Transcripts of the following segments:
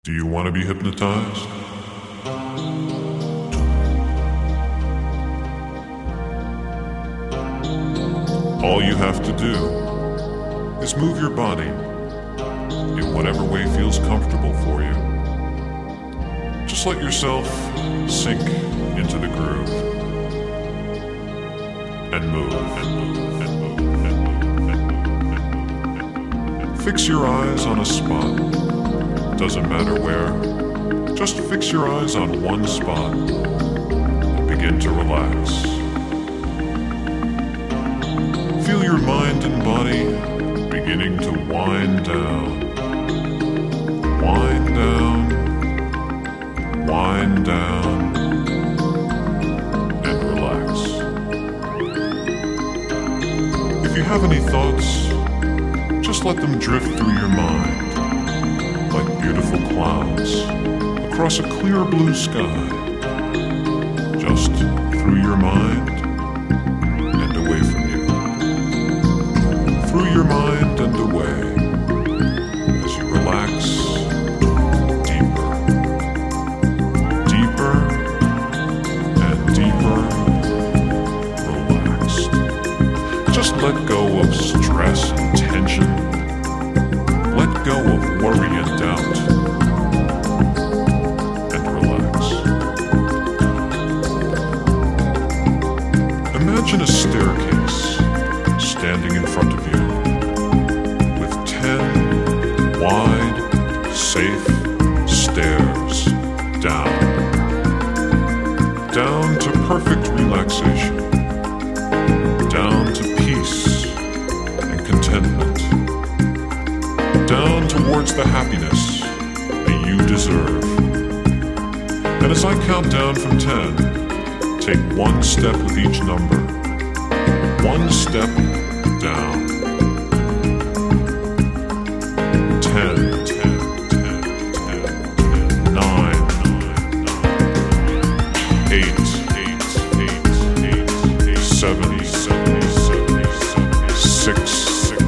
Do you want to be hypnotized? All you have to do is move your body in whatever way feels comfortable for you. Just let yourself sink into the groove and move and move and move and move and move. Fix your eyes on a spot. Doesn't matter where. Just fix your eyes on one spot and begin to relax. Feel your mind and body beginning to wind down. Wind down. Wind down. And relax. If you have any thoughts, just let them drift through your mind like beautiful clouds across a clear blue sky, just through your mind and away from you. Through your mind and away as you relax deeper, deeper and deeper relaxed. Just let go of stress and tension. Let go of worry and doubt, and relax. Imagine a staircase standing in front of you with 10 wide, safe stairs down. Down to perfect relaxation. Down to peace and contentment. Down towards the happiness that you deserve. And as I count down from 10, take one step with each number. One step down. 10, 10, 10, 10, 10, 9, 8, 7, 6,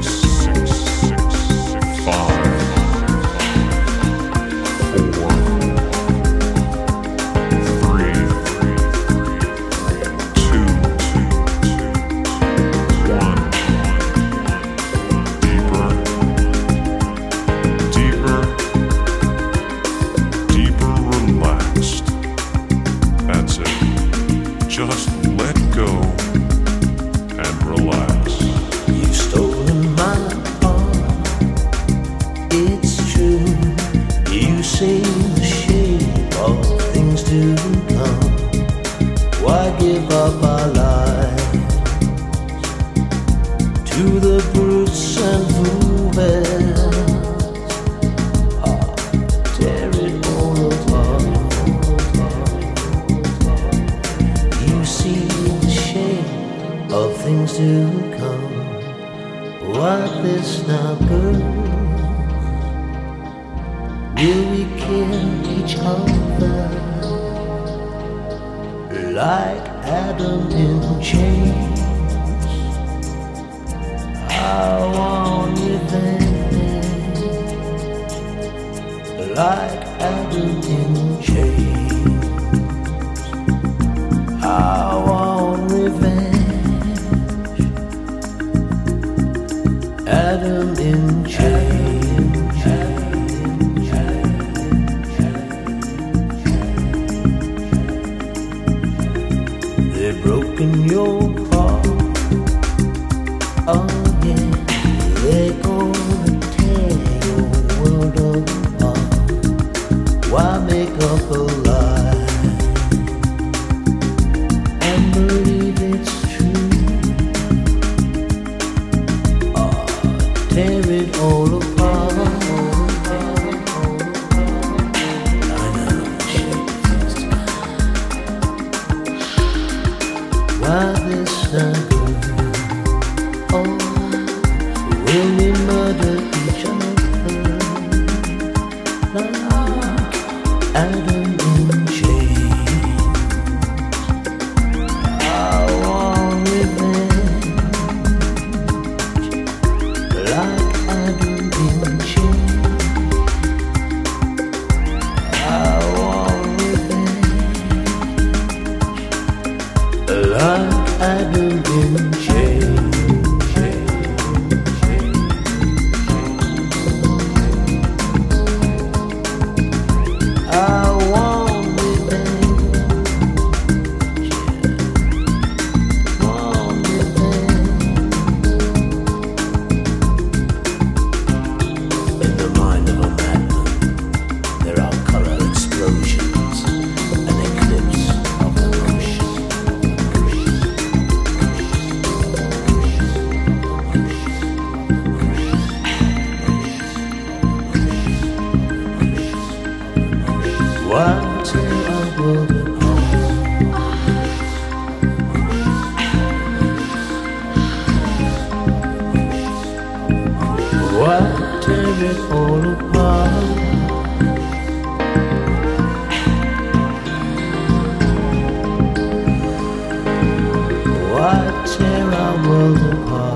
just let go and relax. You've stolen my heart, it's true. You see the shape of things to come. Why give up our lives to the brutes and movers? Tear it all apart. Of things to come. What this now, girl? Will we kill each other like Adam in chains? I want revenge like Adam in chains. I want revenge. Adam in chains. They've broken your heart. Oh yeah, they're gonna tear your world apart. Why make up a lie and believe it's true? Tear it all apart. I know the shape is why this not good? Oh, will we murder each other like Adam in chains? I want revenge like Adam in chains. I don't in change. I want revenge, want revenge. In the mind of a madman, there are color explosions, an eclipse of emotion. What till I world apart? What tear it all apart? What tear our world apart?